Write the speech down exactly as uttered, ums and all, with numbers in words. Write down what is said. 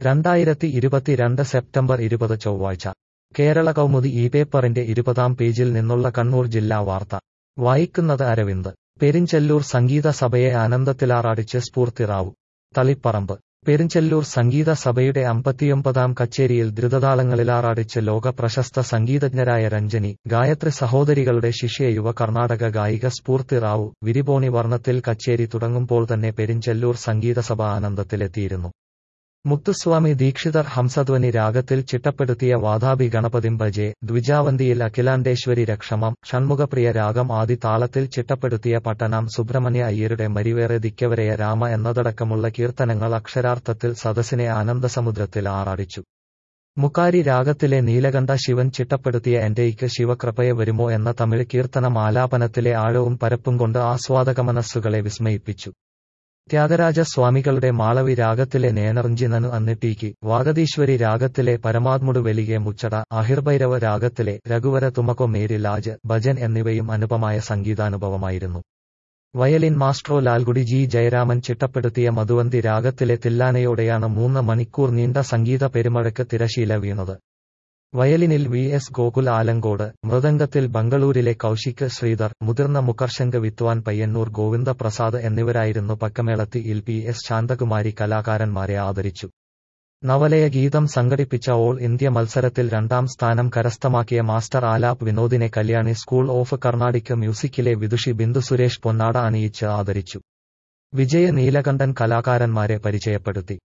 രണ്ടായിരത്തി ഇരുപത്തിരണ്ട് സെപ്റ്റംബർ ഇരുപത് ചൊവ്വാഴ്ച കേരള കൗമുദി ഈ പേപ്പറിന്റെ ഇരുപതാം പേജിൽ നിന്നുള്ള കണ്ണൂർ ജില്ലാ വാർത്ത വായിക്കുന്നത് അരവിന്ദ്. പെരിഞ്ചെല്ലൂർ സംഗീത സഭയെ ആനന്ദത്തിലാറാടിച്ച് സ്ഫൂർത്തിറാവു. തളിപ്പറമ്പ്. പെരിഞ്ചെല്ലൂർ സംഗീത സഭയുടെ അമ്പത്തിയൊമ്പതാം കച്ചേരിയിൽ ദ്രുതതാളങ്ങളിലാറാടിച്ച് ലോക പ്രശസ്ത സംഗീതജ്ഞരായ രഞ്ജനി, ഗായത്രി സഹോദരികളുടെ ശിഷ്യ യുവ കർണാടക ഗായിക സ്ഫൂർത്തി റാവു വിരിബോണി വർണ്ണത്തിൽ കച്ചേരി തുടങ്ങുമ്പോൾ തന്നെ പെരിഞ്ചെല്ലൂർ സംഗീതസഭ ആനന്ദത്തിലെത്തിയിരുന്നു. മുത്തുസ്വാമി ദീക്ഷിതർ ഹംസധ്വനി രാഗത്തിൽ ചിട്ടപ്പെടുത്തിയ വാതാപി ഗണപതിം ഭജേ, ദ്വിജാവന്തിയിൽ അഖിലാണ്ടേശ്വരി രക്ഷമം, ഷൺമുഖപ്രിയ രാഗം ആദി താളത്തിൽ ചിട്ടപ്പെടുത്തിയ പട്ടണം സുബ്രഹ്മണ്യ അയ്യരുടെ മരിവേറെ ദിക്കവരയ രാമ എന്നതടക്കമുള്ള കീർത്തനങ്ങൾ അക്ഷരാർത്ഥത്തിൽ സദസ്സിനെ ആനന്ദസമുദ്രത്തിൽ ആറാടിച്ചു. മുക്കാരി രാഗത്തിലെ നീലകണ്ഠ ശിവൻ ചിട്ടപ്പെടുത്തിയ എന്റെയ്ക്ക് ശിവകൃപയെ വരുമോ എന്ന തമിഴ് കീർത്തനം ആലാപനത്തിലെ ആഴവും പരപ്പും കൊണ്ട് ആസ്വാദക മനസ്സുകളെ വിസ്മയിപ്പിച്ചു. ത്യാഗരാജ സ്വാമികളുടെ മാളവി രാഗത്തിലെ നേനറിഞ്ചിനനു അന്നിട്ടീക്ക്, വാഗതീശ്വരി രാഗത്തിലെ പരമാത്മുടു വെലികെ മുച്ചട, അഹിർഭൈരവ രാഗത്തിലെ രഘുവര തുമകോ മേരി ലാജ് ഭജൻ എന്നിവയും അനുപമായ സംഗീതാനുഭവമായിരുന്നു. Violin maestro Lalgudi G Jayaraman ചിട്ടപ്പെടുത്തിയ മധുവന്തി രാഗത്തിലെ തില്ലാനയോടെയാണ് മൂന്ന് മണിക്കൂർ നീണ്ട സംഗീത പെരുമഴയ്ക്ക് തിരശീല വീണത്. വയലിനിൽ വി എസ് ഗോകുൽ ആലങ്കോട്, മൃദംഗത്തിൽ ബംഗളൂരിലെ കൗശിക് ശ്രീധർ, മുതിർന്ന മുഖർശംഖ് വിദ്വാൻ പയ്യന്നൂർ ഗോവിന്ദ പ്രസാദ് എന്നിവരായിരുന്നു പക്കമേളത്തിയിൽ പി എസ് ശാന്തകുമാരി കലാകാരന്മാരെ ആദരിച്ചു. നവലയ ഗീതം സംഘടിപ്പിച്ച ഓൾ ഇന്ത്യ മത്സരത്തിൽ രണ്ടാം സ്ഥാനം കരസ്ഥമാക്കിയ മാസ്റ്റർ ആലാപ് വിനോദിനെ കല്യാണി സ്കൂൾ ഓഫ് കർണാടിക് മ്യൂസിക്കിലെ വിദുഷി ബിന്ദു സുരേഷ് പൊന്നാട അണിയിച്ച് ആദരിച്ചു. വിജയ നീലകണ്ഠൻ കലാകാരന്മാരെ പരിചയപ്പെടുത്തി.